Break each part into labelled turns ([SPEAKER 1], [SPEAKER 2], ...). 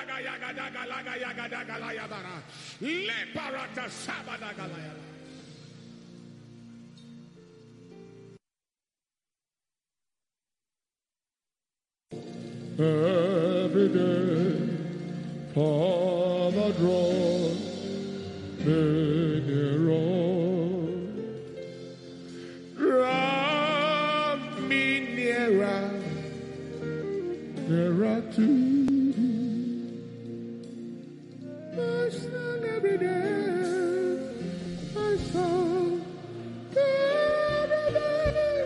[SPEAKER 1] Every day, Father, draw me nearer. Draw me nearer, nearer to thee. I sing every day, I song every day.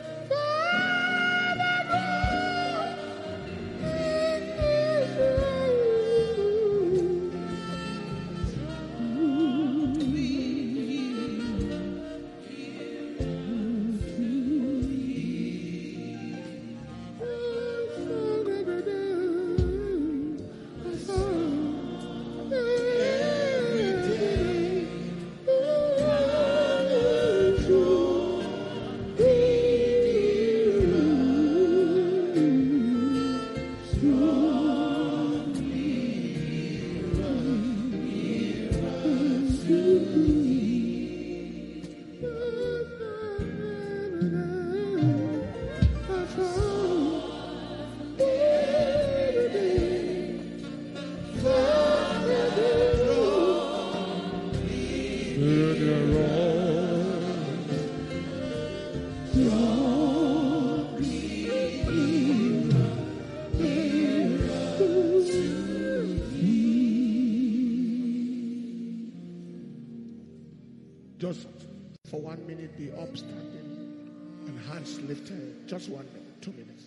[SPEAKER 1] Just for 1 minute, be upstanding and hands lifted. Just 1 minute, 2 minutes.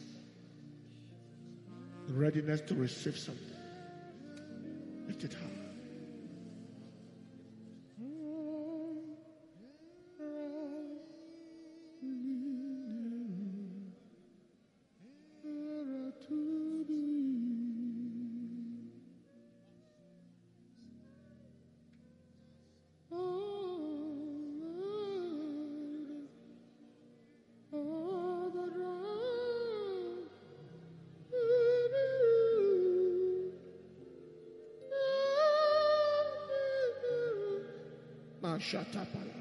[SPEAKER 1] Readiness to receive something. Lift it high. Shatapala.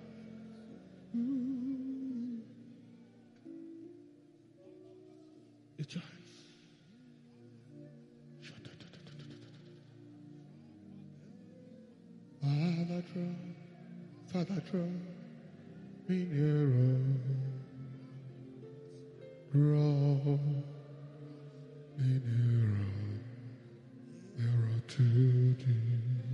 [SPEAKER 1] It's your hands. Father, draw me nearer. Draw me nearer, nearer to thee.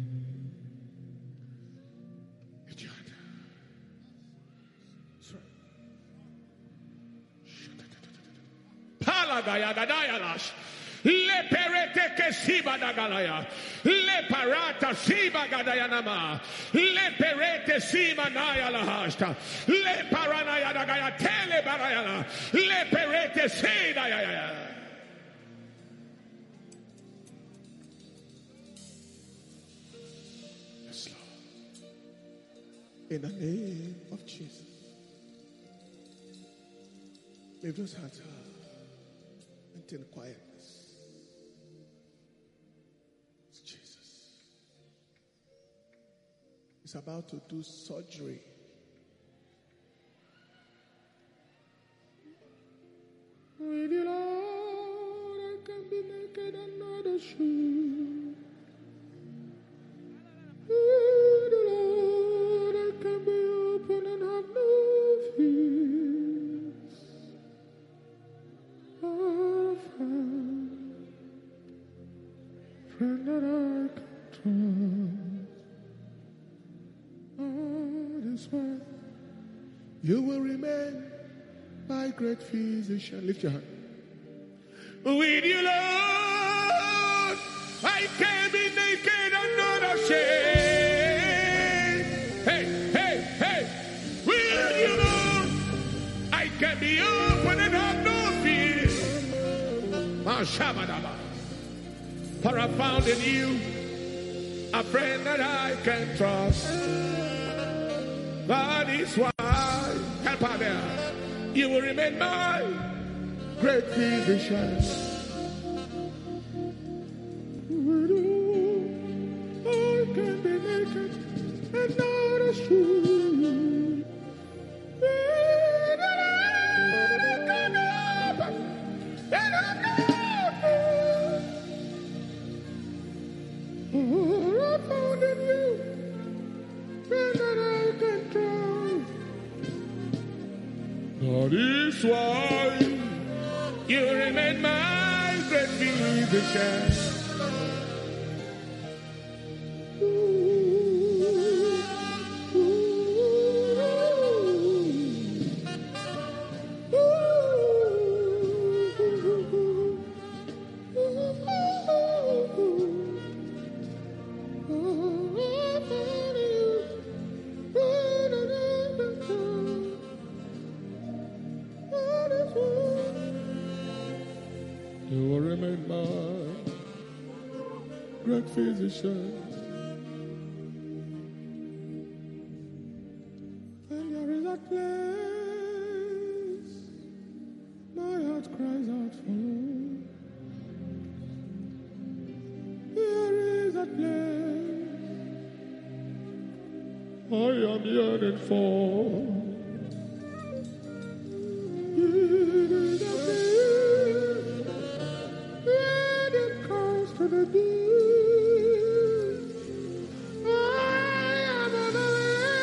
[SPEAKER 1] Le perete che siba da galaya, le parata siba gadayanama, le perete siba naya la hasta, le paranaya da gaya tele barayana, le perete seda ya. Yes, Lord. In the name of Jesus, lift those hands up. In quietness. It's Jesus. He's about to do surgery. With you, Lord, I can be naked and not ashamed. With you, Lord, I can be open and have no fear. Friend that I can trust, all is well. You will remain my great physician. Lift your hand. With you, Lord, I can be naked and not ashamed. Hey, hey, hey. With you, Lord, I can be open and have no fear. Mashabadaba. For I found in you a friend that I can trust. That is why, help out there, you will remain my great physician. That is why you remain my great physician. You will remain my great physician. And there is a place my heart cries out for. There is a place I am yearning for. To the deep, I am on the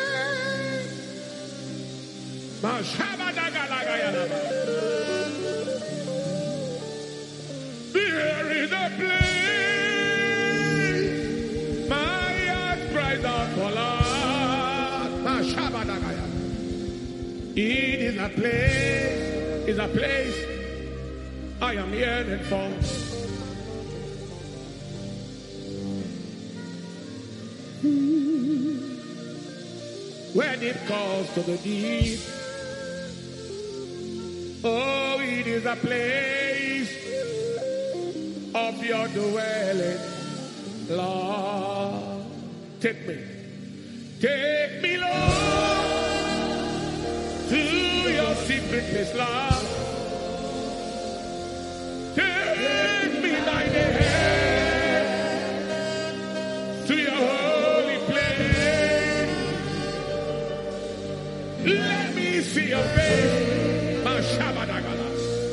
[SPEAKER 1] way. There is a place my heart cries out for Lord. It is a place I am yearning for. When it calls to the deep, oh, it is a place of your dwelling, Lord. Take me, Lord, to your secret place, Lord. Take me by the hand to your holy place. Let me see your face, Mashabadagala.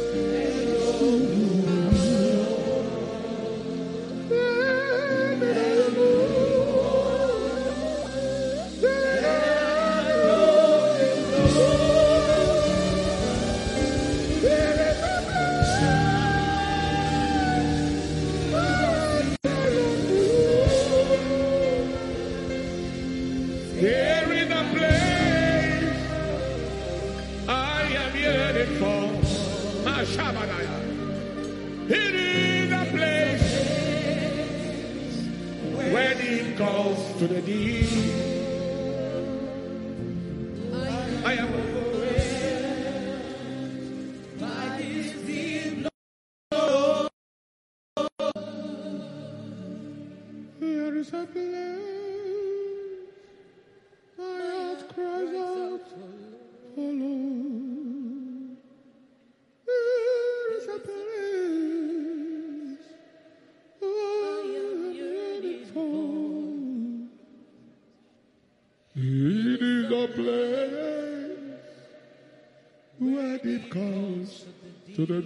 [SPEAKER 1] There is a place I am yearning for. Mashabadaya. It is a place where deep calls to the deep. I am overwhelmed by this deep love. There is a place my heart cries out for Lord. There is a place I am yearning for. It is a place where deep calls to the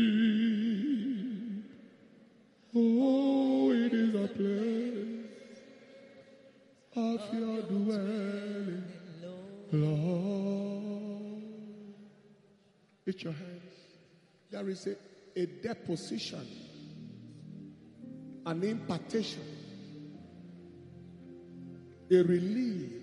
[SPEAKER 1] deep. Oh, it is a place of your dwelling, Lord. Lift your hands. There is a deposition, an impartation, a release.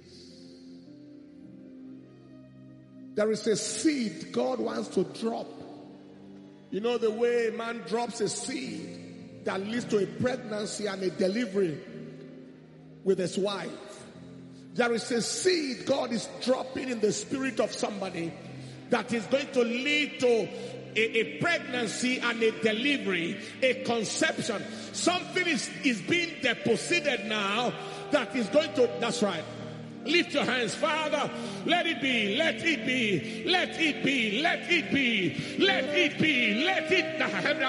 [SPEAKER 1] There is a seed God wants to drop. You know the way a man drops a seed that leads to a pregnancy and a delivery with his wife. There is a seed God is dropping in the spirit of somebody that is going to lead to a pregnancy and a delivery, a conception. Something is being deposited now that is going to, that's right. Lift your hands, Father. Let it be, let it be, let it be, let it be, let it be, let it.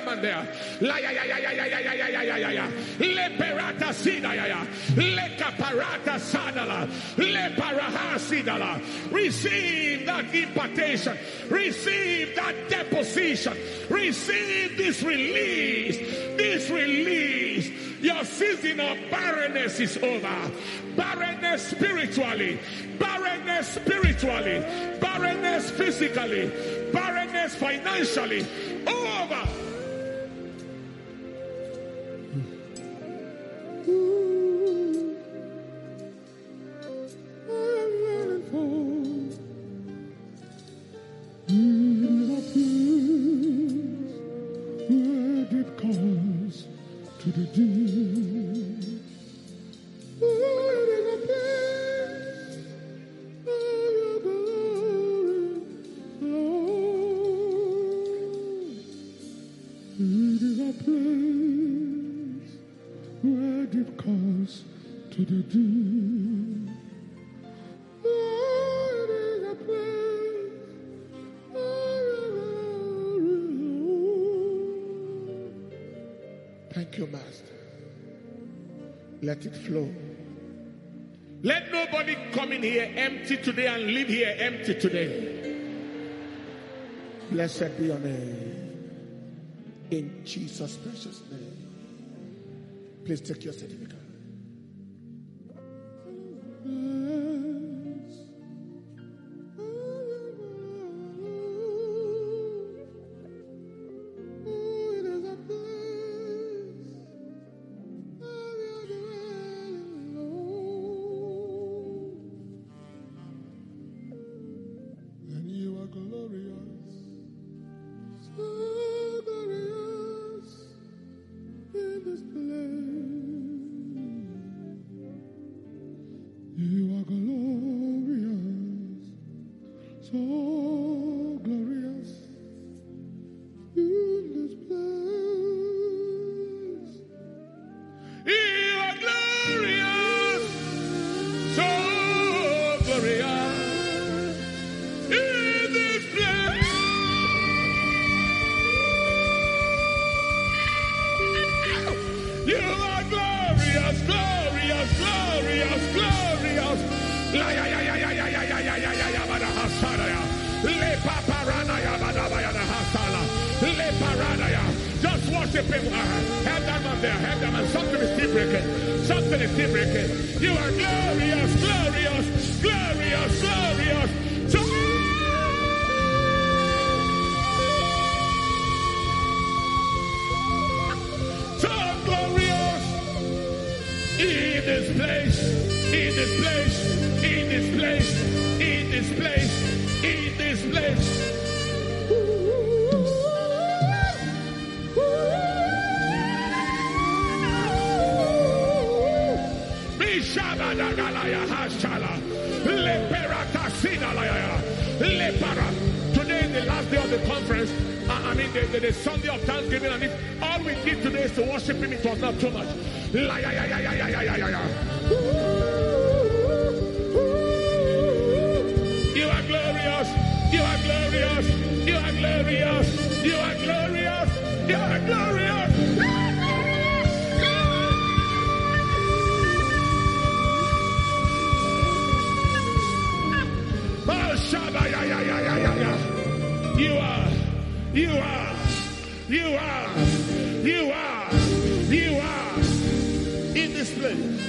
[SPEAKER 1] Le perata sidaya, le caparata sadala, le paraha sidala. Receive that impartation, receive that deposition, receive this release, this release. Your season season of barrenness is over. Barrenness spiritually, barrenness physically, barrenness financially, over.
[SPEAKER 2] To the deep, it is a place of your glory, Lord. It is a place where deep calls to the deep. It is a place of your glory, Lord.
[SPEAKER 1] Thank you, Master. Let it flow. Let nobody come in here empty today and leave here empty today. Blessed be your name. In Jesus' precious name. Please take your certificate. Just worship him. Have that man there. Have that man. Something is still breaking. Something is still breaking. You are glorious, glorious, glorious, glorious. So glorious. In this place. In this place. In this place. In this place. In this place. Today is the last day of the conference. The Sunday of Thanksgiving, and if all we did today is to worship him, it was not too much. You are glorious. You are glorious. You are glorious. You are glorious. You are glorious. You are, you are, you are, you are, you are in this place.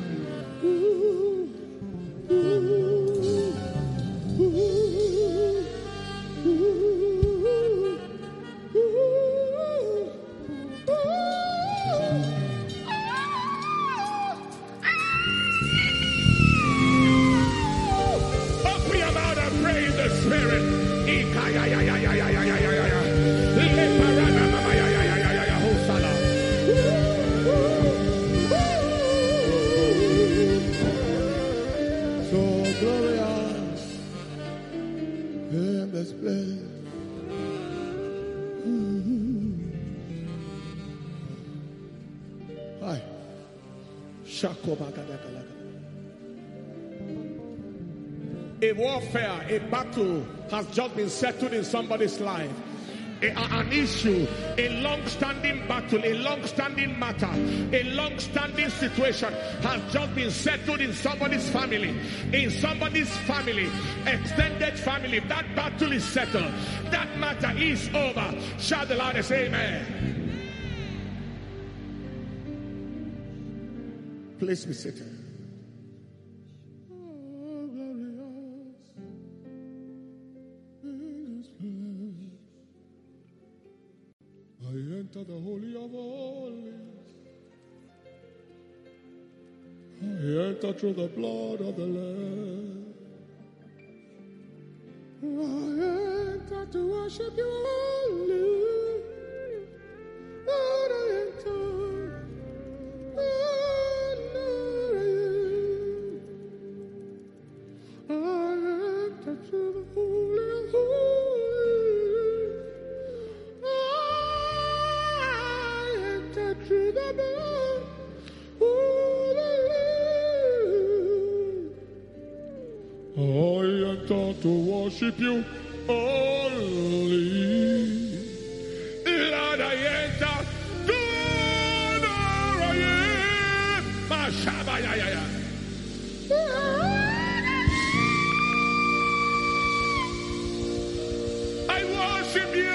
[SPEAKER 1] Open your mouth and pray in the Spirit. So glorious in this place. Hi. A warfare, a battle has just been settled in somebody's life. An issue, a long-standing battle, a long-standing matter, a long-standing situation has just been settled in somebody's family. In somebody's family, extended family, that battle is settled. That matter is over. Shout the loudest, amen. Please be seated.
[SPEAKER 2] I enter the Holy of Holies. I enter through the blood of the Lamb. I enter to worship you only. Lord, I enter. I enter through the Holy of Holies. I enter through the blood of the Lamb. I enter to worship you only.
[SPEAKER 1] Lord, I enter to honor you. Mashabayaya. I worship you.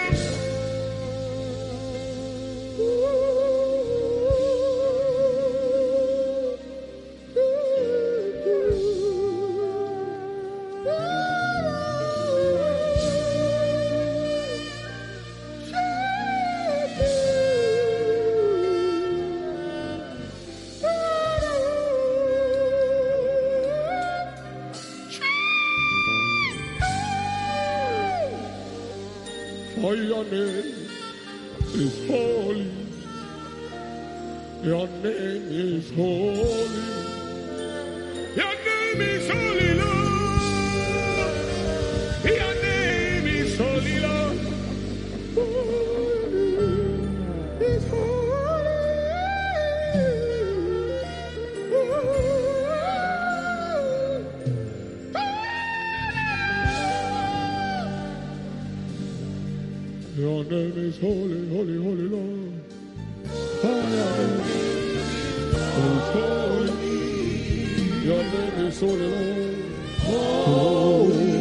[SPEAKER 2] For your name is holy. Your name is holy.
[SPEAKER 1] Your name is holy, Lord. Your name is holy, Lord.
[SPEAKER 2] Is Your name is holy, holy, holy, Lord. Your name is holy, Lord. Holy,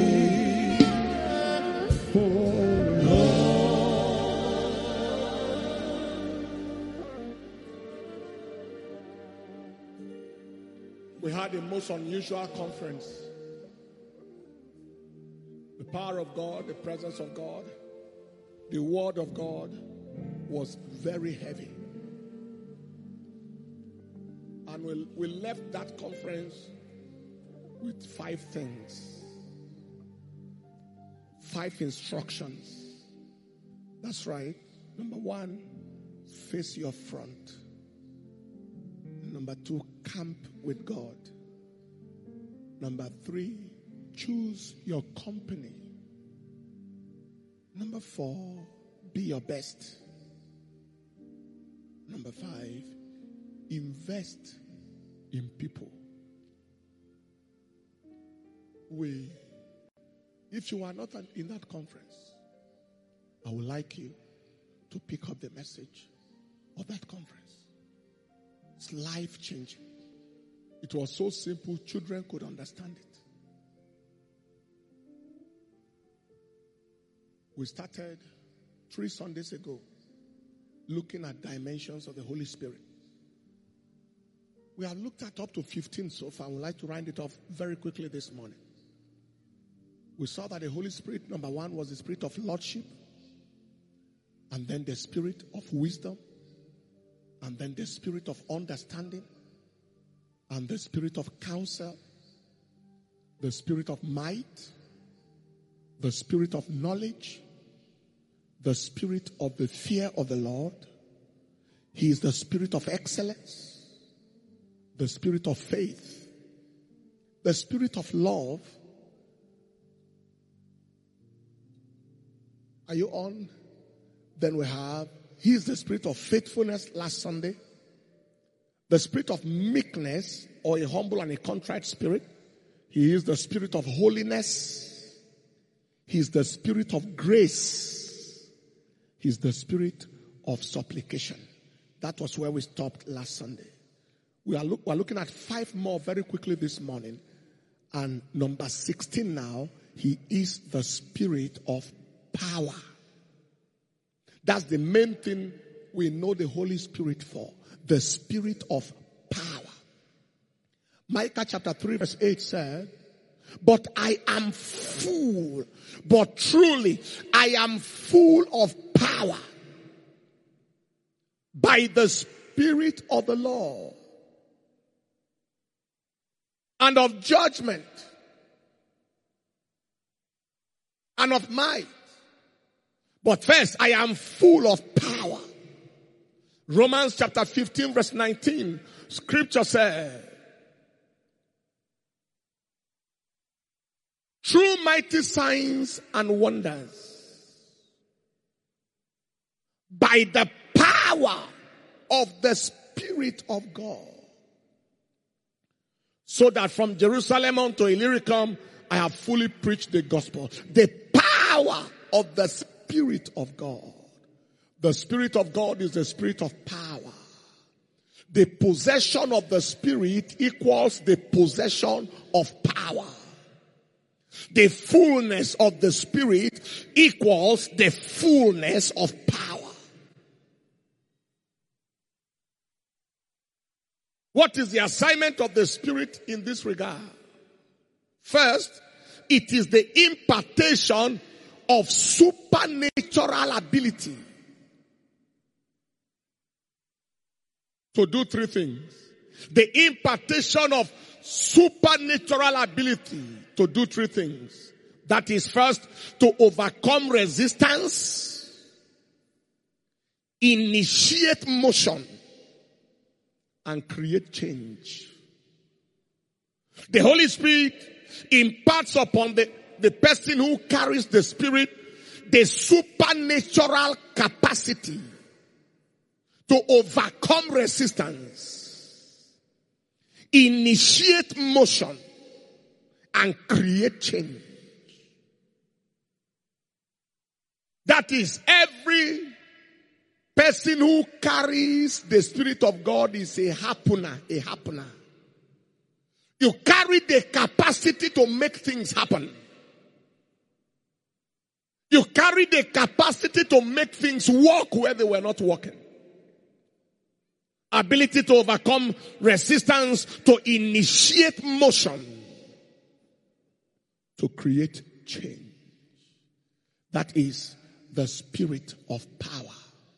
[SPEAKER 2] holy,
[SPEAKER 1] We had a most unusual conference. The power of God, the presence of God, the word of God was very heavy. And we left that conference with 5 things. 5 instructions. That's right. Number 1, face your front. Number 2, camp with God. Number 3, choose your company. Number 4, be your best. Number 5, invest in people. If you are not in that conference, I would like you to pick up the message of that conference. It's life-changing. It was so simple, children could understand it. We started 3 Sundays ago looking at dimensions of the Holy Spirit. We have looked at up to 15 so far. I would like to round it off very quickly this morning. We saw that the Holy Spirit, number 1, was the spirit of lordship, and then the spirit of wisdom, and then the spirit of understanding, and the spirit of counsel, the spirit of might, the spirit of knowledge, the spirit of the fear of the Lord. He is the spirit of excellence, the spirit of faith, the spirit of love. Are you on? Then we have, he is the spirit of faithfulness last Sunday, the spirit of meekness, or a humble and a contrite spirit. He is the spirit of holiness. He is the spirit of grace. He is the spirit of supplication. That was where we stopped last Sunday. We are looking at 5 more very quickly this morning. And number 16 now, he is the spirit of power. That's the main thing we know the Holy Spirit for. The spirit of power. Micah chapter 3 verse 8 said, but I am full, but truly I am full of power by the Spirit of the Lord and of judgment and of might. But first, I am full of power. Romans chapter 15 verse 19, scripture says, through mighty signs and wonders, by the power of the Spirit of God, so that from Jerusalem unto Illyricum, I have fully preached the gospel. The power of the Spirit of God. The Spirit of God is the Spirit of power. The possession of the Spirit equals the possession of power. The fullness of the Spirit equals the fullness of power. What is the assignment of the Spirit in this regard? First, it is the impartation of supernatural ability to do three things. The impartation of supernatural ability to do three things. That is, first, to overcome resistance, initiate motion, and create change. The Holy Spirit imparts upon the person who carries the Spirit the supernatural capacity to overcome resistance, initiate motion, and create change. That is, every person who carries the Spirit of God is a happener, a happener. You carry the capacity to make things happen. You carry the capacity to make things work where they were not working. Ability to overcome resistance, to initiate motion, to create change. That is the Spirit of power.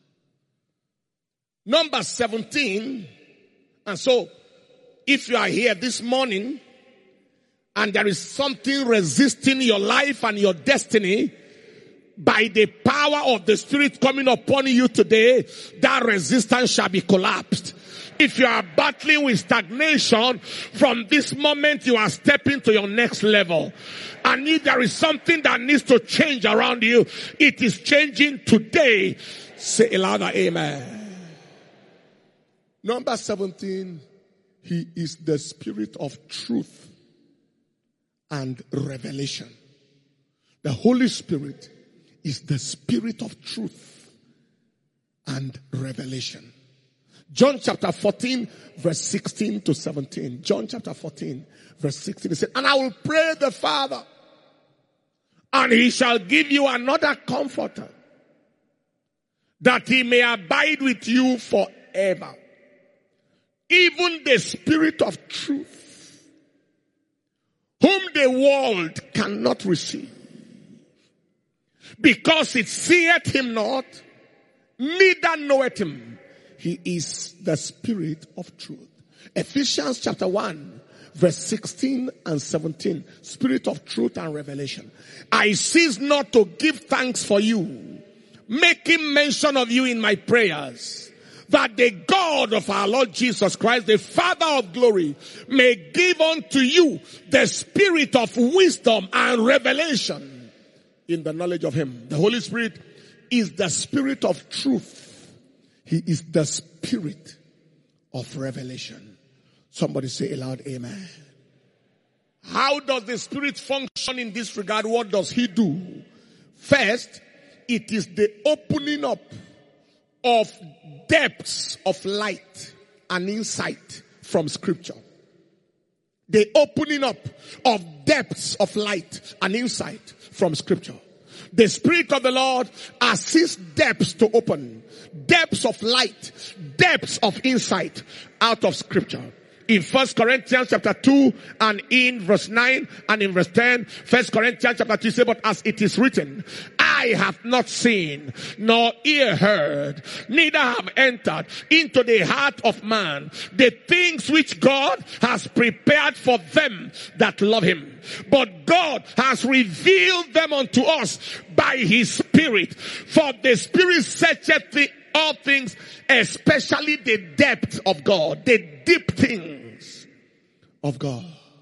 [SPEAKER 1] Number 17. And so, if you are here this morning and there is something resisting your life and your destiny, by the power of the Spirit coming upon you today, that resistance shall be collapsed. If you are battling with stagnation, from this moment you are stepping to your next level. And if there is something that needs to change around you, it is changing today. Say a louder amen. Number 17, he is the Spirit of truth and revelation. The Holy Spirit is the Spirit of truth and revelation. John chapter 14 verse 16 to 17. John chapter 14 verse 16. He said, and I will pray the Father, and he shall give you another comforter, that he may abide with you forever. Even the Spirit of truth, whom the world cannot receive, because it seeth him not, neither knoweth him. He is the Spirit of truth. Ephesians chapter 1 verse 16 and 17. Spirit of truth and revelation. I cease not to give thanks for you, making mention of you in my prayers, that the God of our Lord Jesus Christ, the Father of glory, may give unto you the spirit of wisdom and revelation in the knowledge of him. The Holy Spirit is the Spirit of truth. He is the Spirit of revelation. Somebody say aloud, amen. How does the Spirit function in this regard? What does he do? First, it is the opening up of depths of light and insight from Scripture. The opening up of depths of light and insight from Scripture. The Spirit of the Lord assists depths to open. Depths of light, depths of insight out of Scripture. In 1 Corinthians chapter 2 and in verse 9 and in verse 10, 1 Corinthians chapter 2 says, but as it is written, I have not seen, nor ear heard, neither have entered into the heart of man the things which God has prepared for them that love him. But God has revealed them unto us by his Spirit. For the Spirit searcheth all things, especially the depth of God, the deep things of God.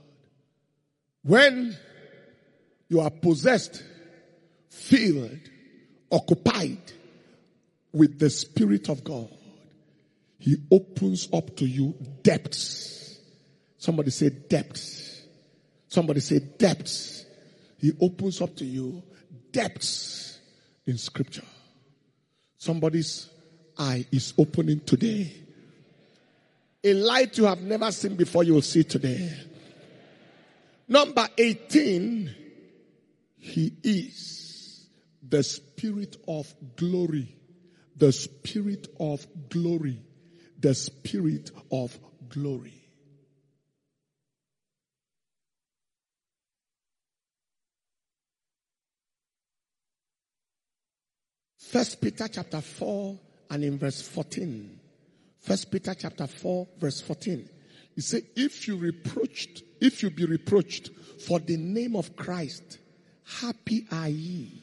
[SPEAKER 1] When you are possessed, filled, occupied with the Spirit of God, he opens up to you depths. Somebody say depths. Somebody say depths. He opens up to you depths in Scripture. Somebody's eye is opening today. A light you have never seen before, you will see today. Number 18, he is the Spirit of glory. The Spirit of glory. The Spirit of glory. First Peter chapter 4 and in verse 14. First Peter chapter 4 verse 14. He said, if you be reproached for the name of Christ, happy are ye.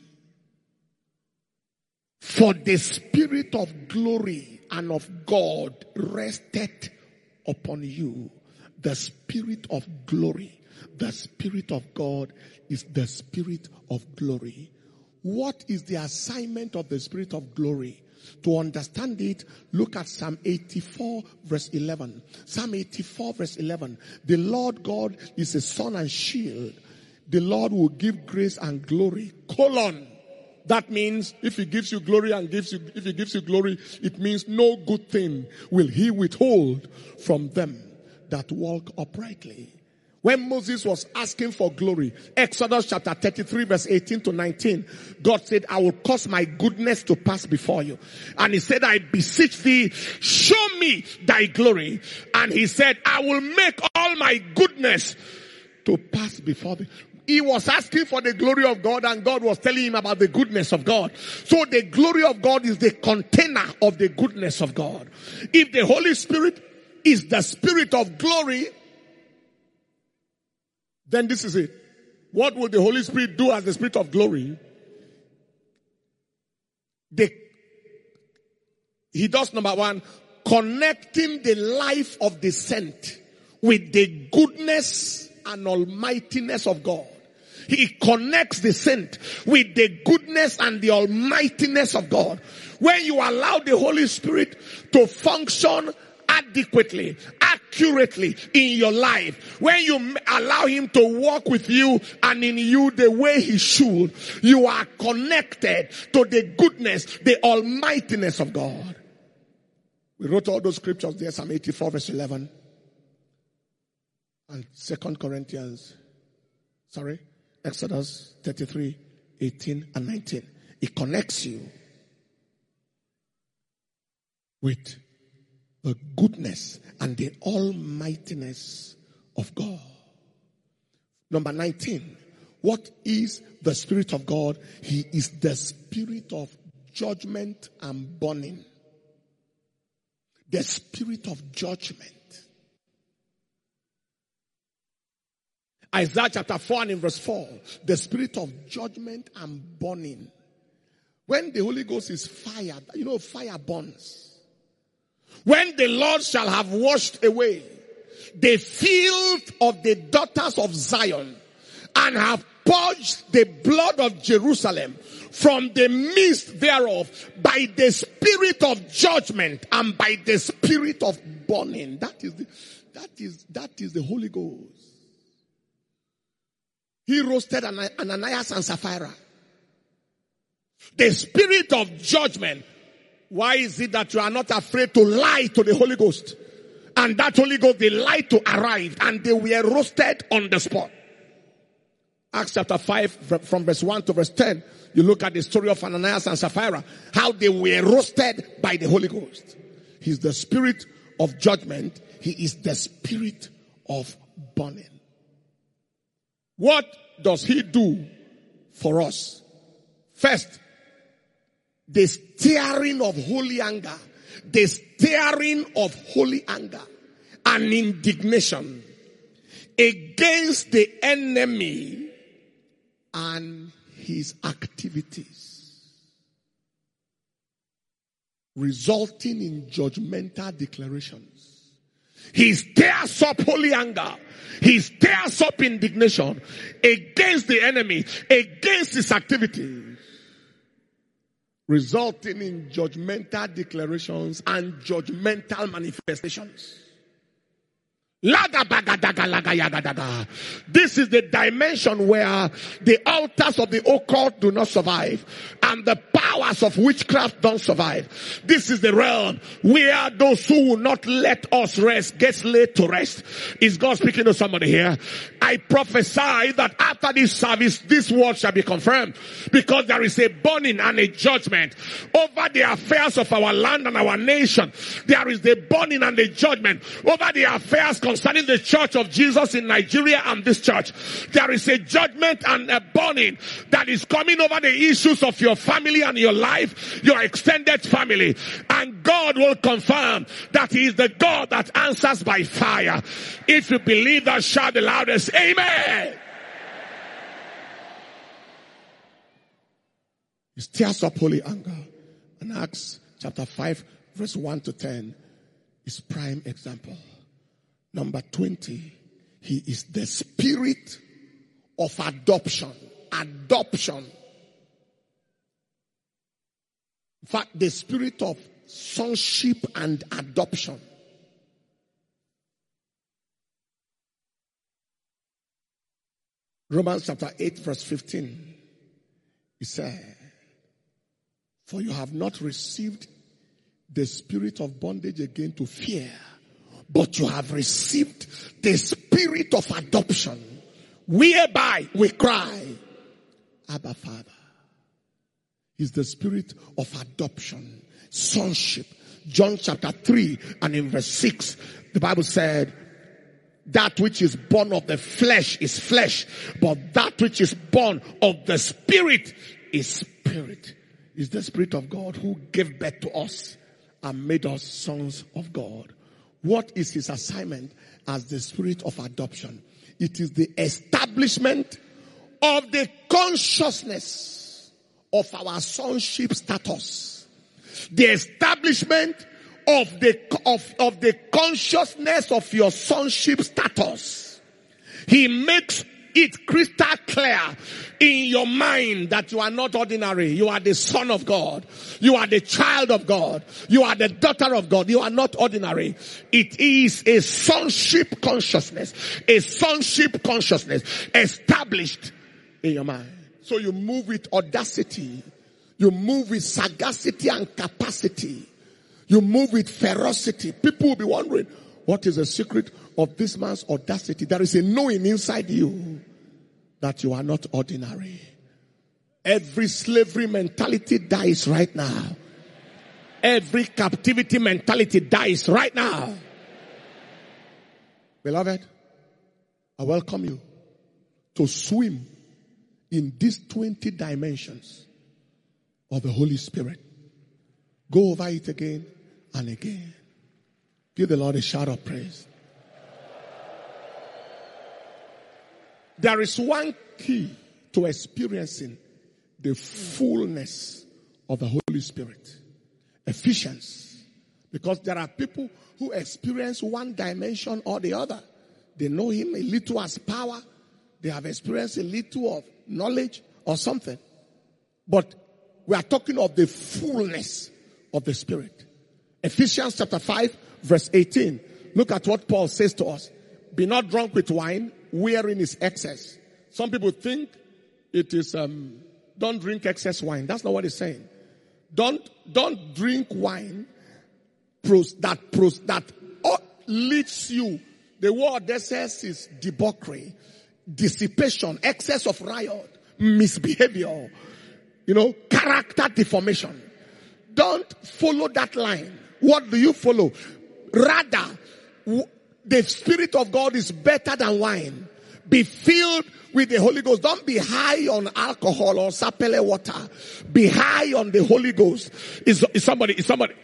[SPEAKER 1] For the Spirit of glory and of God rested upon you. The Spirit of glory. The Spirit of God is the Spirit of glory. What is the assignment of the Spirit of glory? To understand it, look at Psalm 84 verse 11. Psalm 84 verse 11. The Lord God is a sun and shield. The Lord will give grace and glory. That means if he gives you glory if he gives you glory, it means no good thing will he withhold from them that walk uprightly. When Moses was asking for glory, Exodus chapter 33 verse 18 to 19, God said, I will cause my goodness to pass before you. And he said, I beseech thee, show me thy glory. And he said, I will make all my goodness to pass before thee. He was asking for the glory of God and God was telling him about the goodness of God. So the glory of God is the container of the goodness of God. If the Holy Spirit is the Spirit of glory, then this is it. What will the Holy Spirit do as the Spirit of glory? He does, number one, connecting the life of the saint with the goodness and almightiness of God. He connects the saint with the goodness and the almightiness of God. When you allow the Holy Spirit to function adequately, accurately in your life, when you allow him to walk with you and in you the way he should, you are connected to the goodness, the almightiness of God. We wrote all those scriptures there, Psalm 84 verse 11 and Exodus 33, 18 and 19. It connects you with the goodness and the almightiness of God. Number 19. What is the Spirit of God? He is the Spirit of judgment and burning. The Spirit of judgment. Isaiah chapter 4 and in verse 4. The Spirit of judgment and burning. When the Holy Ghost is fire, fire burns. When the Lord shall have washed away the filth of the daughters of Zion and have purged the blood of Jerusalem from the midst thereof by the Spirit of judgment and by the Spirit of burning. That is the Holy Ghost. He roasted Ananias and Sapphira. The Spirit of judgment. Why is it that you are not afraid to lie to the Holy Ghost? And that Holy Ghost, the light to arrive and they were roasted on the spot. Acts chapter 5 from verse 1 to verse 10. You look at the story of Ananias and Sapphira. How they were roasted by the Holy Ghost. He's the Spirit of judgment. He is the spirit of burning. What does he do for us? First, the stirring of holy anger. The stirring of holy anger and indignation against the enemy and his activities, resulting in judgmental declarations. He stirs up holy anger. He stirs up indignation against the enemy, against his activities, resulting in judgmental declarations and judgmental manifestations. This is the dimension where the altars of the occult do not survive and the powers of witchcraft don't survive. This is the realm where those who will not let us rest gets laid to rest. Is God speaking to somebody here? I prophesy that after this service, this word shall be confirmed, because there is a burning and a judgment over the affairs of our land and our nation. There is the burning and the judgment over the affairs concerning the church of Jesus in Nigeria and this church. There is a judgment and a burning that is coming over the issues of your family and your life, your extended family. And God will confirm that He is the God that answers by fire. If you believe that, shout the loudest, amen. He stirs up holy anger. And Acts chapter 5 verse 1 to 10 is prime example. Number 20, He is the spirit of adoption. Adoption. In fact, the spirit of sonship and adoption. Romans chapter 8 verse 15. He said, for you have not received the spirit of bondage again to fear, but you have received the spirit of adoption, whereby we cry, Abba, Father. Is the spirit of adoption, sonship. John chapter 3 and in verse 6, the Bible said, that which is born of the flesh is flesh, but that which is born of the spirit is spirit. Is the spirit of God who gave birth to us and made us sons of God. What is His assignment as the spirit of adoption? It is the establishment of the consciousness of our sonship status. The establishment of the consciousness of your sonship status. He makes it crystal clear in your mind that you are not ordinary. You are the son of God. You are the child of God. You are the daughter of God. You are not ordinary. It is a sonship consciousness. A sonship consciousness established in your mind. So you move with audacity. You move with sagacity and capacity. You move with ferocity. People will be wondering, what is the secret of this man's audacity? There is a knowing inside you that you are not ordinary. Every slavery mentality dies right now. Every captivity mentality dies right now. Beloved, I welcome you to swim in these 20 dimensions of the Holy Spirit. Go over it again and again. Give the Lord a shout of praise. There is one key to experiencing the fullness of the Holy Spirit. Ephesians. Because there are people who experience one dimension or the other. They know Him a little as power. They have experienced a little of knowledge or something. But we are talking of the fullness of the Spirit. Ephesians chapter 5 verse 18. Look at what Paul says to us. Be not drunk with wine, wherein is excess. Some people think it is, don't drink excess wine. That's not what he's saying. Don't drink wine that leads you. The word excess is debauchery, dissipation, excess of riot, misbehavior, character deformation. Don't follow that line. What do you follow? Rather, the Spirit of God is better than wine. Be filled with the Holy Ghost. Don't be high on alcohol or sapele water. Be high on the Holy Ghost. Is somebody.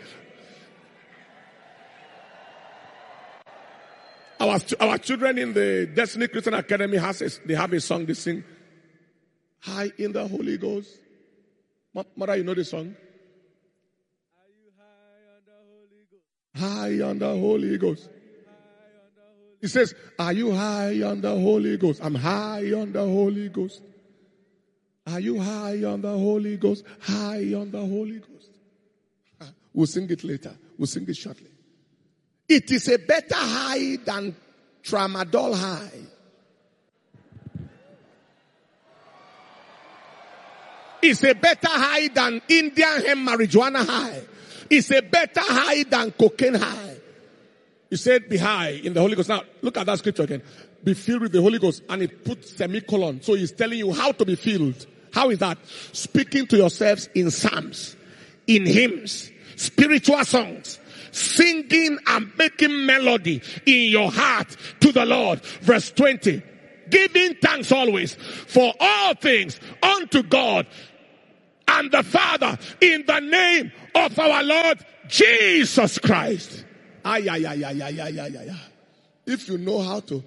[SPEAKER 1] Our children in the Destiny Christian Academy they have a song they sing. High in the Holy Ghost. Mother, you know the song?
[SPEAKER 2] Are you high on the Holy Ghost?
[SPEAKER 1] High on the Holy Ghost. He says, are you high on the Holy Ghost? I'm high on the Holy Ghost. Are you high on the Holy Ghost? High on the Holy Ghost. We'll sing it later. We'll sing it shortly. It is a better high than tramadol high. It's a better high than Indian hemp marijuana high. It's a better high than cocaine high. He said, be high in the Holy Ghost. Now, look at that scripture again. Be filled with the Holy Ghost. And it puts semicolon. So he's telling you how to be filled. How is that? Speaking to yourselves in psalms, in hymns, spiritual songs, singing and making melody in your heart to the Lord. Verse 20. Giving thanks always for all things unto God and the Father in the name of our Lord Jesus Christ. If you know how to,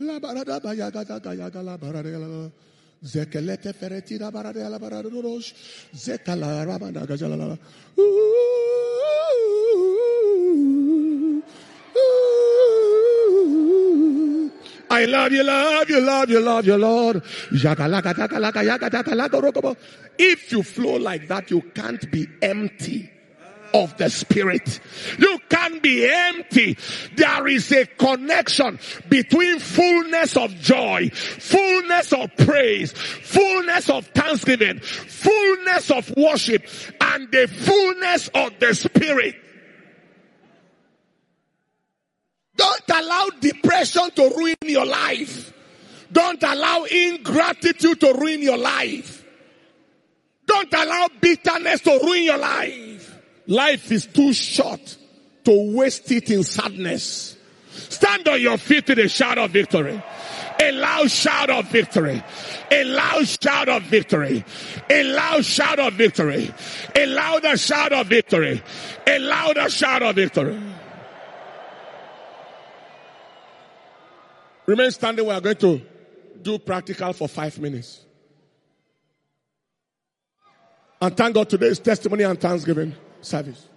[SPEAKER 1] I love you, Lord. If you flow like that, you can't be empty of the Spirit. You can't be empty. There is a connection between fullness of joy, fullness of praise, fullness of thanksgiving, fullness of worship, and the fullness of the Spirit. Don't allow depression to ruin your life. Don't allow ingratitude to ruin your life. Don't allow bitterness to ruin your life. Life is too short to waste it in sadness. Stand on your feet with a shout of victory. A loud shout of victory. A loud shout of victory. A loud shout of victory. A louder shout of victory. A louder shout of victory. Remain standing. We are going to do practical for 5 minutes. And thank God today is testimony and thanksgiving service.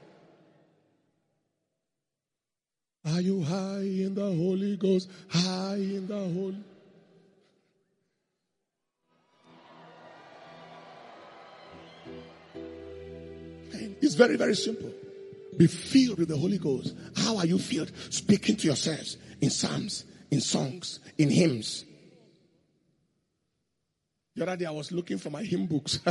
[SPEAKER 1] Are you high in the Holy Ghost? High in the Holy. It's very, very simple. Be filled with the Holy Ghost. How are you filled? Speaking to yourselves in psalms, in songs, in hymns. The other day I was looking for my hymn books.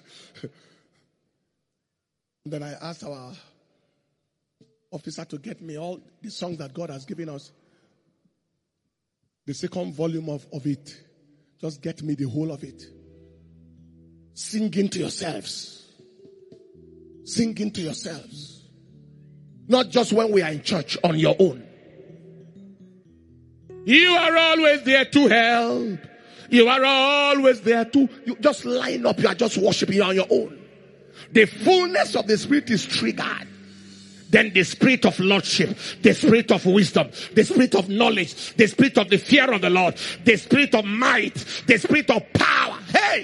[SPEAKER 1] Then I asked our officer to get me all the songs that God has given us. The second volume of it. Just get me the whole of it. Singing to yourselves. Singing to yourselves. Not just when we are in church on your own. You are always there to help. You are always there to, you just line up, you are just worshiping on your own. The fullness of the Spirit is triggered. Then the spirit of lordship, the spirit of wisdom, the spirit of knowledge, the spirit of the fear of the Lord, the spirit of might, the spirit of power. Hey!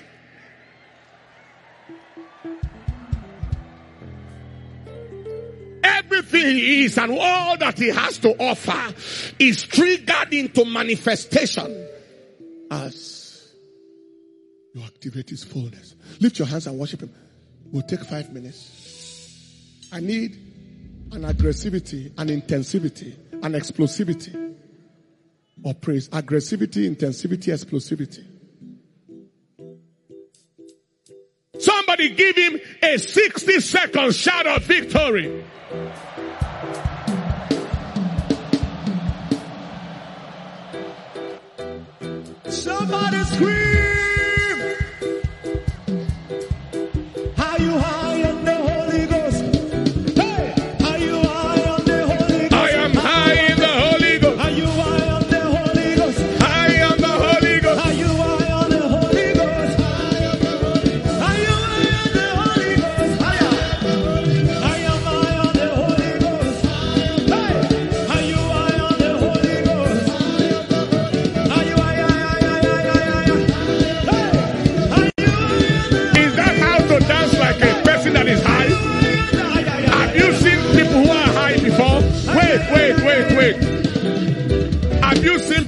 [SPEAKER 1] Everything he is and all that he has to offer is triggered into manifestation as you activate his fullness. Lift your hands and worship him. We'll take 5 minutes. I need an aggressivity, an intensivity, an explosivity of praise. Aggressivity, intensivity, explosivity. Somebody give him a 60-second shout of victory. Somebody scream. Are you high on the Holy Ghost? Hey, are you high on the Holy Ghost? I am high.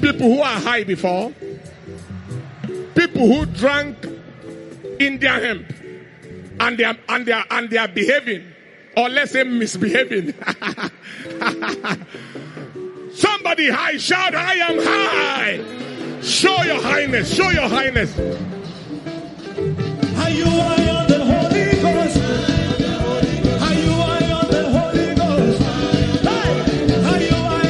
[SPEAKER 1] people who are high before, people who drank Indian hemp, and they are behaving, or let's say misbehaving. Somebody high, shout, I am high. Show your highness, show your highness.
[SPEAKER 3] Are you high on the Holy Ghost? Are you high on the Holy Ghost? Hey! Are you high?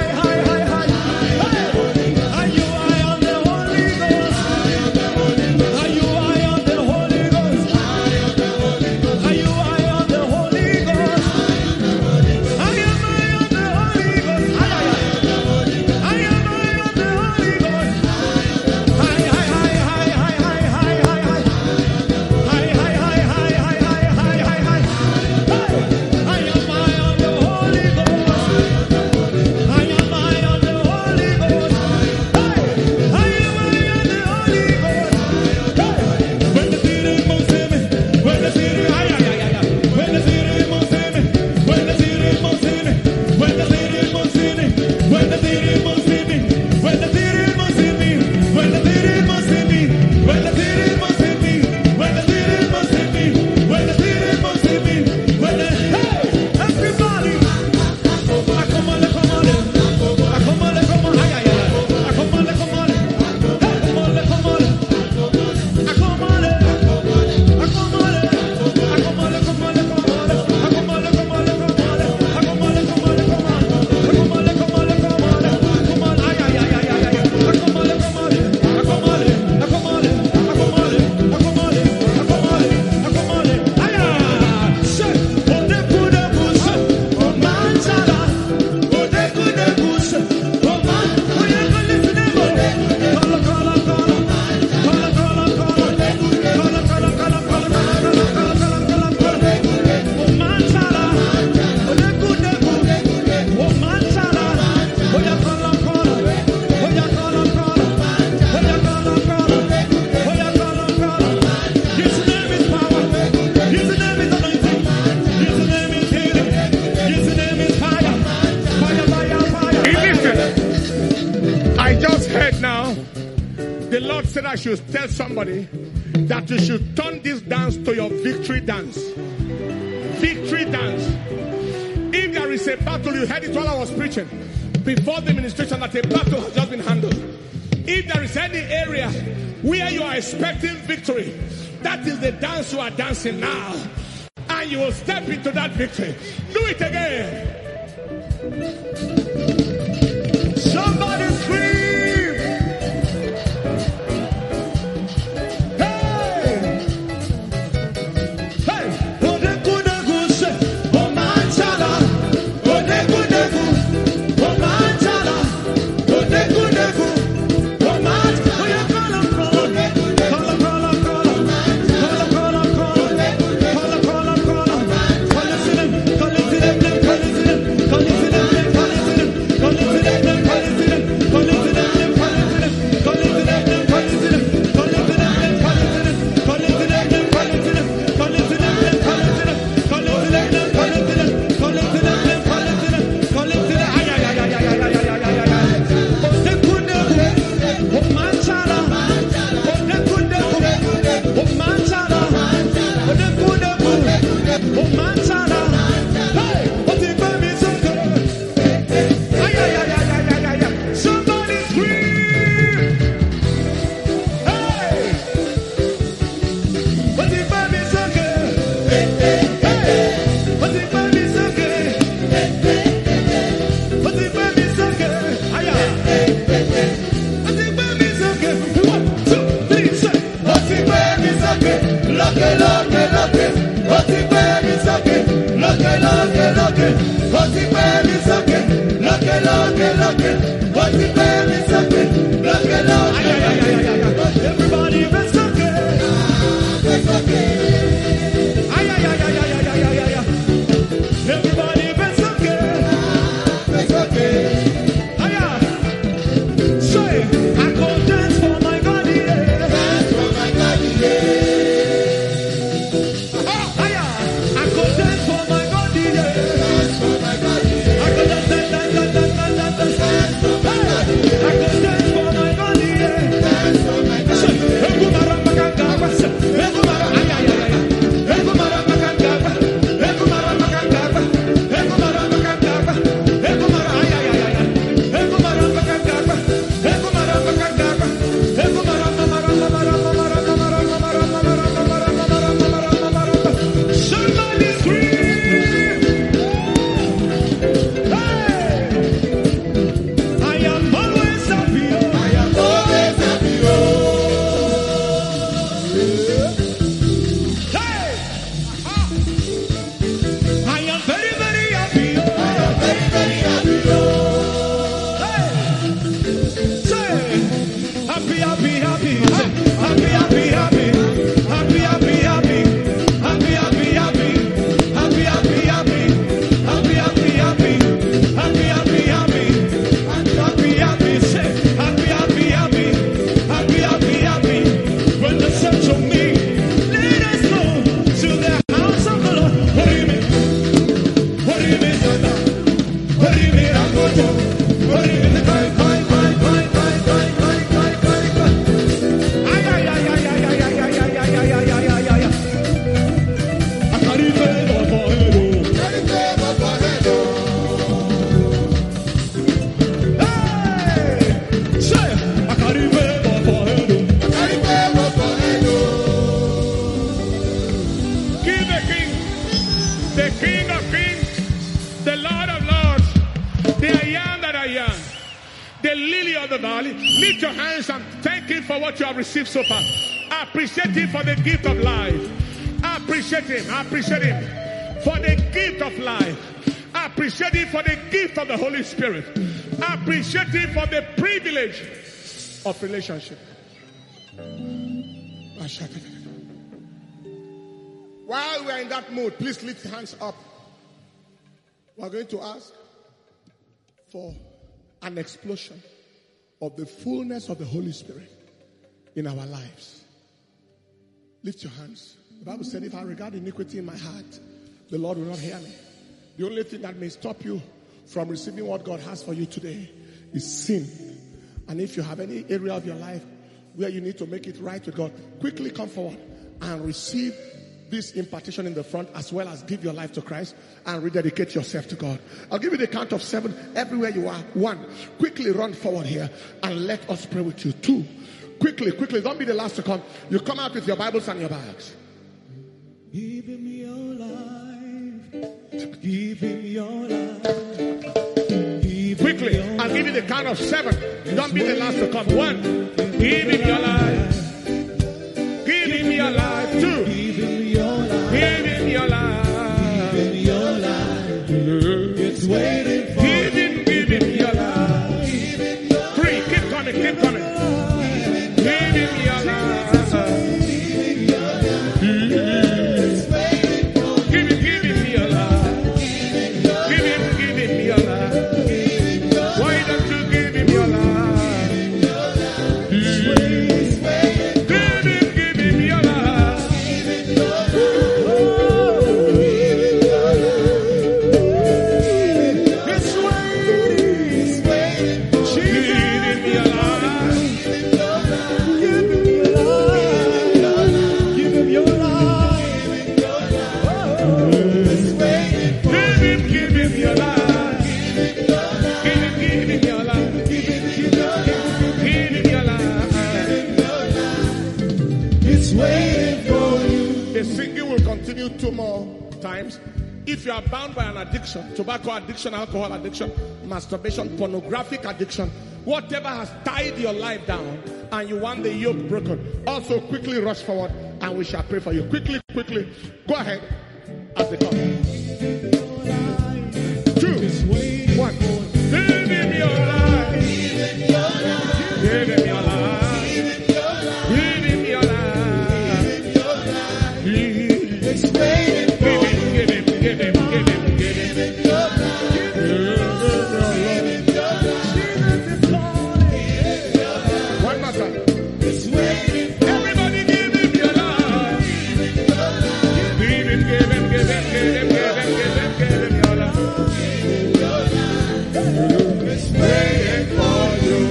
[SPEAKER 3] Hey! Are you high on the Holy Ghost? Are you high on the Holy Ghost? Are you high on the Holy Ghost? I am high on the Holy Ghost. I am high on the Holy Ghost. High.
[SPEAKER 1] The Lord said I should tell somebody that you should turn this dance to your victory dance. Victory dance. If there is a battle, you heard it while I was preaching before the ministration, that a battle has just been handled. If there is any area where you are expecting victory, that is the dance you are dancing now. And you will step into that victory. Do it again. Somebody scream. Everybody, let's go. Hey! the lily of the valley. Lift your hands and thank him for what you have received so far. Appreciate him for the gift of life. Appreciate him for the gift of life. Appreciate him for the gift of the Holy Spirit. Appreciate him for the privilege of relationship. While we are in that mood, please lift your hands up. We are going to ask for an explosion of the fullness of the Holy Spirit in our lives. Lift your hands. The Bible said, if I regard iniquity in my heart, the Lord will not hear me. The only thing that may stop you from receiving what God has for you today is sin. And if you have any area of your life where you need to make it right with God, quickly come forward and receive this impartation in the front, as well as give your life to Christ and rededicate yourself to God. I'll give you the count of 7 everywhere you are. 1, quickly run forward here and let us pray with you. 2, quickly, don't be the last to come. You come out with your Bibles and your bags.
[SPEAKER 3] Give him your life. Give him your life.
[SPEAKER 1] Quickly, I'll give you the count of 7. Don't be the last to come. 1, give him your life. Give him your life. 2,
[SPEAKER 3] Give him your life.
[SPEAKER 1] give him your life.
[SPEAKER 3] Give him your life. It's waiting for
[SPEAKER 1] Give him your life. 3, keep coming. Give him your life. Give him your life. Give him your life. Why don't you give him your life? Give him your life.
[SPEAKER 3] It's waiting.
[SPEAKER 1] Give him your life.
[SPEAKER 3] Give him your life. Give him your life. It's waiting.
[SPEAKER 1] Give him your life. Give him your life. Give him your life.
[SPEAKER 3] It's waiting for you.
[SPEAKER 1] The singing will continue 2 more times. If you are bound by an addiction, tobacco addiction, alcohol addiction, masturbation, pornographic addiction, whatever has tied your life down and you want the yoke broken, also quickly rush forward and we shall pray for you. Quickly. Go ahead as they come. 2, 1. Give him your life. Give him your life. Give him your life.
[SPEAKER 3] It's waiting.
[SPEAKER 1] Give him. One more time.
[SPEAKER 3] It's waiting.
[SPEAKER 1] Everybody give him your life. Give him your life.
[SPEAKER 3] It's waiting for you.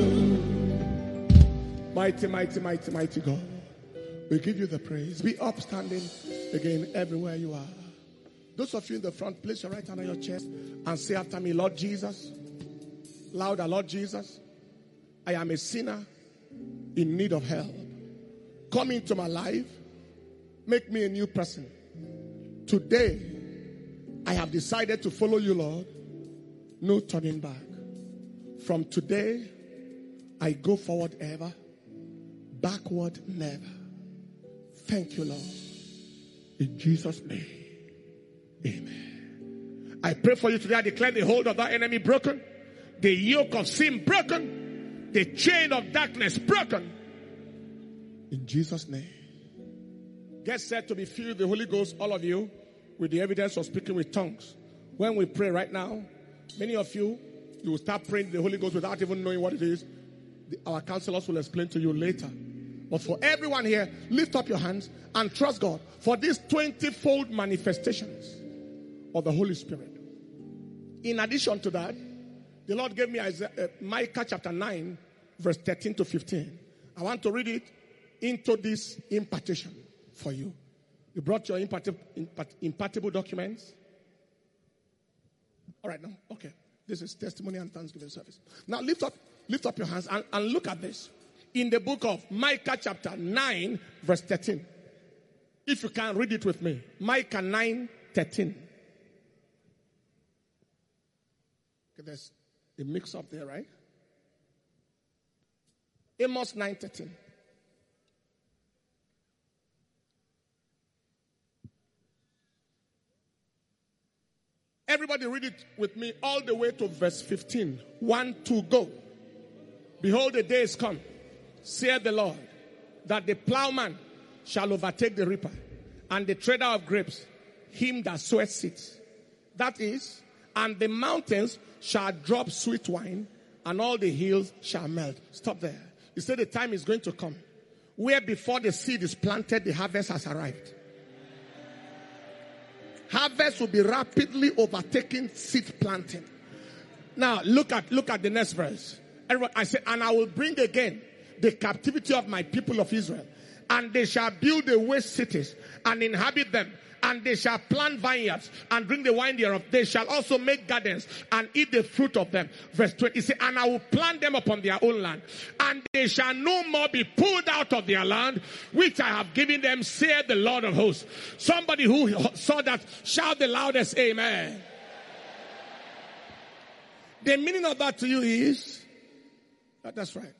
[SPEAKER 1] Mighty God. We give you the praise. Be upstanding again everywhere you are. Those of you in the front, place your right hand on your chest and say after me, Lord Jesus. Louder, Lord Jesus. I am a sinner in need of help. Come into my life. Make me a new person. Today, I have decided to follow you, Lord. No turning back. From today, I go forward ever. Backward never. Thank you, Lord. In Jesus' name. Amen. I pray for you today. I declare the hold of that enemy broken. The yoke of sin broken. The chain of darkness broken. In Jesus' name. Get set to be filled with the Holy Ghost, all of you, with the evidence of speaking with tongues. When we pray right now, many of you will start praying the Holy Ghost without even knowing what it is. Our counselors will explain to you later. But for everyone here, lift up your hands and trust God for these 20-fold manifestations of the Holy Spirit. In addition to that, the Lord gave me Micah chapter 9, verse 13 to 15. I want to read it into this impartation for you. You brought your impartible documents? All right, now, okay. This is testimony and thanksgiving service. Now lift up your hands and look at this. In the book of Micah chapter 9, verse 13. If you can read it with me. Micah 9, 13. Okay, there's a mix up there, right? Amos 9:13. Everybody read it with me all the way to verse 15. 1, 2, go. Behold, the days come, saith the Lord, that the plowman shall overtake the reaper, and the treader of grapes, him that soweth seeds. That is, and the mountains shall drop sweet wine, and all the hills shall melt. Stop there. He said the time is going to come, where before the seed is planted, the harvest has arrived. Harvest will be rapidly overtaking seed planting. Now, look at the next verse. Everyone, I say, and I will bring again the captivity of my people of Israel, and they shall build the waste cities and inhabit them, and they shall plant vineyards and drink the wine thereof. They shall also make gardens and eat the fruit of them. Verse 20, he said, and I will plant them upon their own land, and they shall no more be pulled out of their land, which I have given them, saith the Lord of hosts. Somebody who saw that, shout the loudest, amen. The meaning of that to you is, that's right.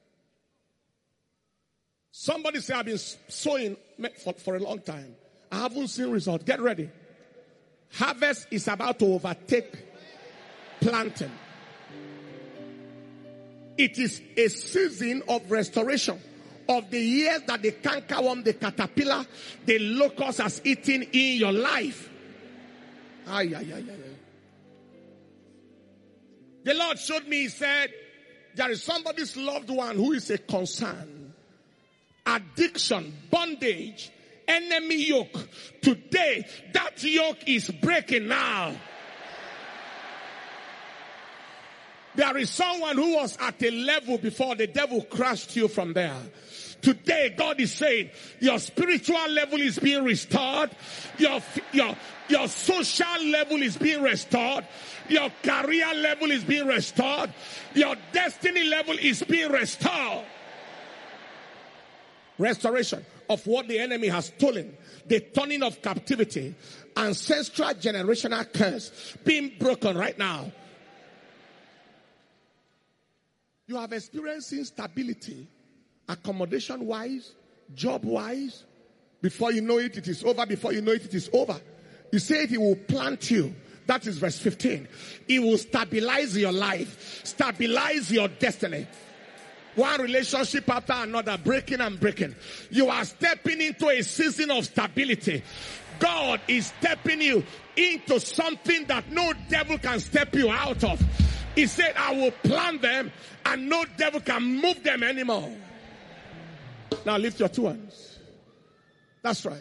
[SPEAKER 1] Somebody say, I've been sowing for a long time. I haven't seen results. Get ready. Harvest is about to overtake planting. It is a season of restoration of the years that the cankerworm, the caterpillar, the locust has eaten in your life. The Lord showed me, he said, there is somebody's loved one who is a concern. Addiction, bondage, enemy yoke. Today, that yoke is breaking now. There is someone who was at a level before the devil crushed you from there. Today, God is saying, your spiritual level is being restored. Your social level is being restored. Your career level is being restored. Your destiny level is being restored. Restoration of what the enemy has stolen. The turning of captivity. Ancestral generational curse being broken right now. You have experienced instability, accommodation wise, job wise. Before you know it, it is over. Before you know it, it is over. He said he will plant you. That is verse 15. He will stabilize your life, stabilize your destiny. One relationship after another, breaking and breaking. You are stepping into a season of stability. God is stepping you into something that no devil can step you out of. He said, I will plant them and no devil can move them anymore. Now lift your two hands. That's right.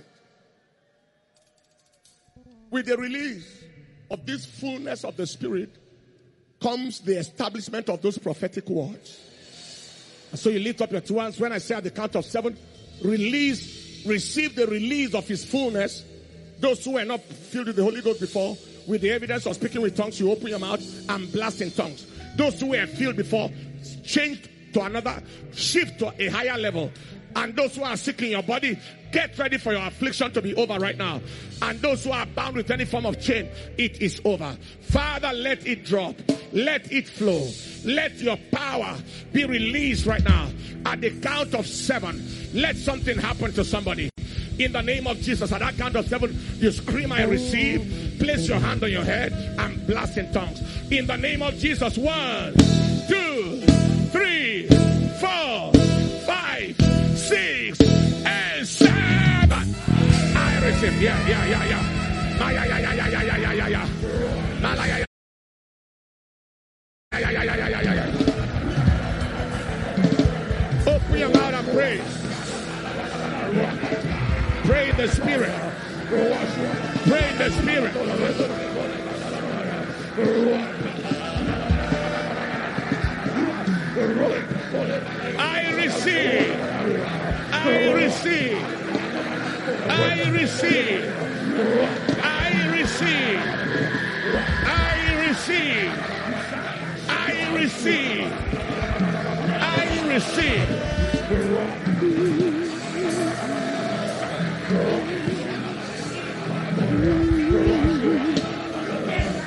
[SPEAKER 1] With the release of this fullness of the Spirit comes the establishment of those prophetic words. So you lift up your two hands. When I say at the count of 7, receive the release of his fullness. Those who were not filled with the Holy Ghost before, with the evidence of speaking with tongues, you open your mouth and blast in tongues. Those who were filled before, change to another, shift to a higher level. And those who are sick in your body, get ready for your affliction to be over right now. And those who are bound with any form of chain, it is over. Father, let it drop. Let it flow. Let your power be released right now. At the count of 7, let something happen to somebody. In the name of Jesus, at that count of 7, you scream, I receive. Place your hand on your head and blast in tongues. In the name of Jesus, 1, 2, 3, 4, 5, 6, and 7. I receive. Yeah. Open your mouth and pray. Pray in the Spirit. Pray in the Spirit. I receive. I receive. I receive. I receive. I receive. I receive. I receive.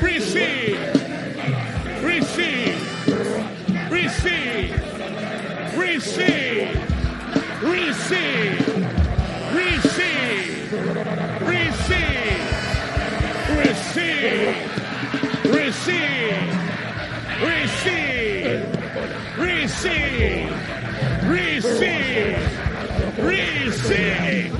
[SPEAKER 1] Receive. Receive. Receive. Receive. Receive. Receive. Receive. Receive. Receive. Receive. Receive. Receive. Receive.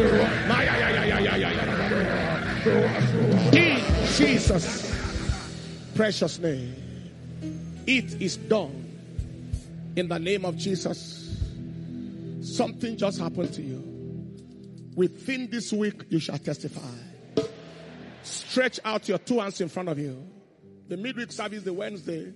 [SPEAKER 1] In Jesus' precious name. It is done. In the name of Jesus. Something just happened to you. Within this week, you shall testify. Stretch out your two hands in front of you. The midweek service, the Wednesday,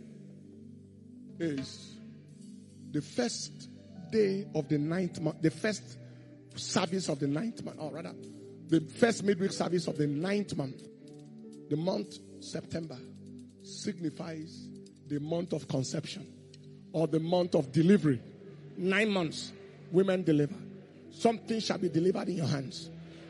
[SPEAKER 1] is the first day of the 9th month, the first service of the 9th month, or rather, the first midweek service of the 9th month. The month September signifies the month of conception or the month of delivery. 9 months, women deliver. Something shall be delivered in your hands.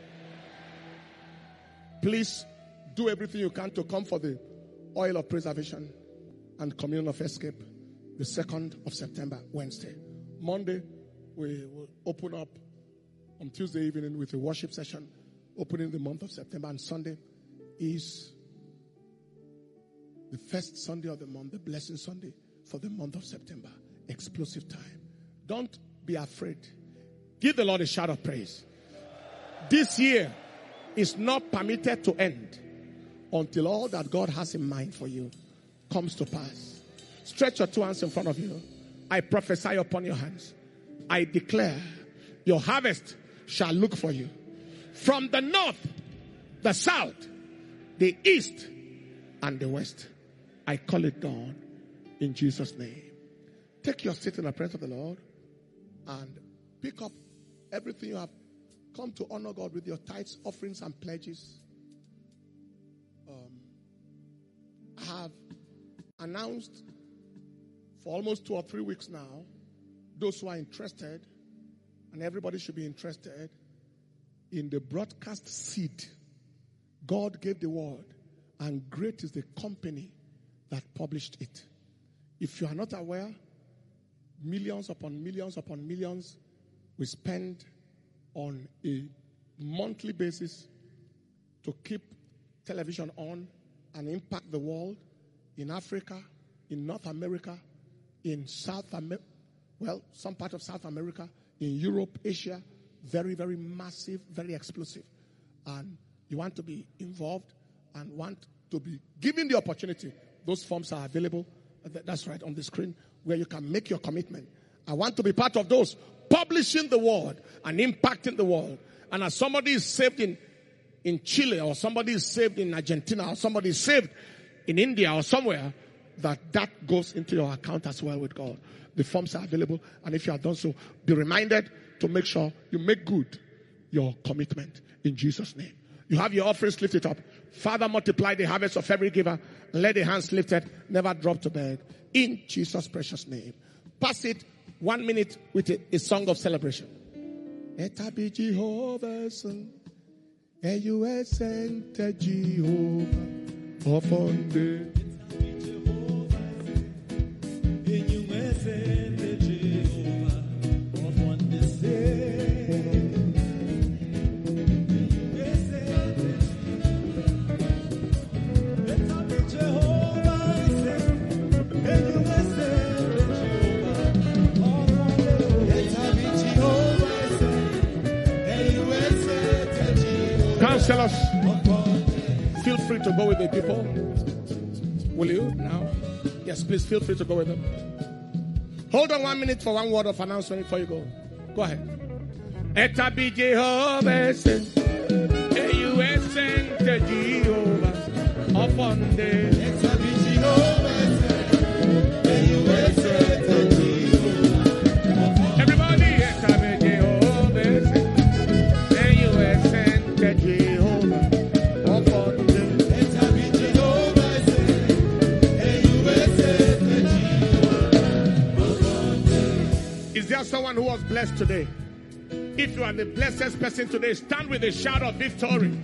[SPEAKER 1] Please do everything you can to come for the oil of preservation and communion of escape. The 2nd of September, Wednesday. Monday, we will open up on Tuesday evening with a worship session, opening the month of September. And Sunday is the first Sunday of the month, the blessing Sunday for the month of September. Explosive time. Don't be afraid. Give the Lord a shout of praise. This year is not permitted to end until all that God has in mind for you comes to pass. Stretch your two hands in front of you. I prophesy upon your hands. I declare your harvest shall look for you. From the north, the south, the east, and the west. I call it done in Jesus' name. Take your seat in the presence of the Lord and pick up everything you have come to honor God with, your tithes, offerings, and pledges. I have announced for almost 2 or 3 weeks now, those who are interested, and everybody should be interested, in the broadcast seed. God gave the word, and great is the company that published it. If you are not aware, millions upon millions upon millions we spend on a monthly basis to keep television on and impact the world in Africa, in North America, in South America, some part of South America, in Europe, Asia. Very, very massive, very explosive. And you want to be involved and want to be given the opportunity. Those forms are available. That's right on the screen where you can make your commitment. I want to be part of those publishing the word and impacting the world. And as somebody is saved in Chile, or somebody is saved in Argentina, or somebody is saved in India or somewhere, that goes into your account as well with God. The forms are available, and if you have done so, be reminded to make sure you make good your commitment in Jesus' name. You have your offerings, lift it up. Father, multiply the harvest of every giver, and let the hands lifted never drop to bed. In Jesus' precious name. Pass it 1 minute with a song of celebration. Etabi Jehovah, Sente Jehovah, Ofonde. Counselors, feel free to go with the people. Will you now? Yes, please feel free to go with them. Hold on 1 minute for one word of announcement before you go. Go ahead. Etabi Jehovah, Sente Jehovah, upon the Etabi Jehovah, Sente Jehovah. Everybody, Etabi Jehovah, Sente Jehovah, upon the Etabi Jehovah, Sente Jehovah. Is there someone who was blessed today? If you are the blessed person today, stand with a shout of victory.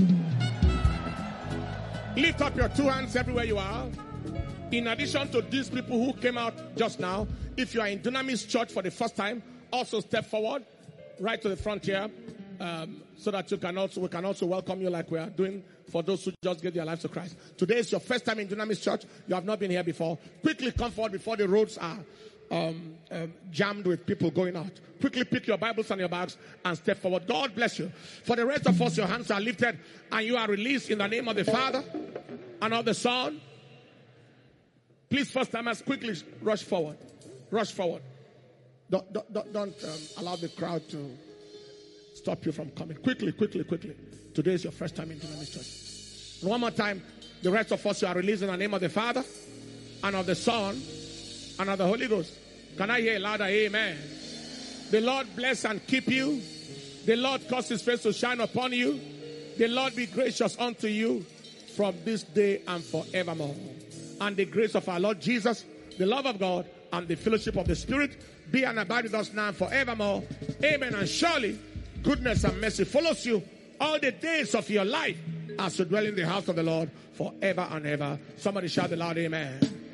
[SPEAKER 1] Lift up your two hands everywhere you are. In addition to these people who came out just now, if you are in Dunamis Church for the first time, also step forward, right to the front here, so that we can also welcome you like we are doing for those who just gave their lives to Christ. Today is your first time in Dunamis Church. You have not been here before. Quickly come forward before the roads are jammed with people going out. Quickly pick your Bibles and your bags and step forward. God bless you. For the rest of us, your hands are lifted and you are released in the name of the Father and of the Son. Please, first timers, quickly rush forward. Rush forward. Don't allow the crowd to stop you from coming. Quickly. Today is your first time in Dunamis Church. And one more time, the rest of us, you are released in the name of the Father and of the Son and of the Holy Ghost. Can I hear a louder amen? The Lord bless and keep you. The Lord cause his face to shine upon you. The Lord be gracious unto you from this day and forevermore. And the grace of our Lord Jesus, the love of God, and the fellowship of the Spirit be and abide with us now and forevermore. Amen. And surely goodness and mercy follows you all the days of your life as you dwell in the house of the Lord forever and ever. Somebody shout the loud amen.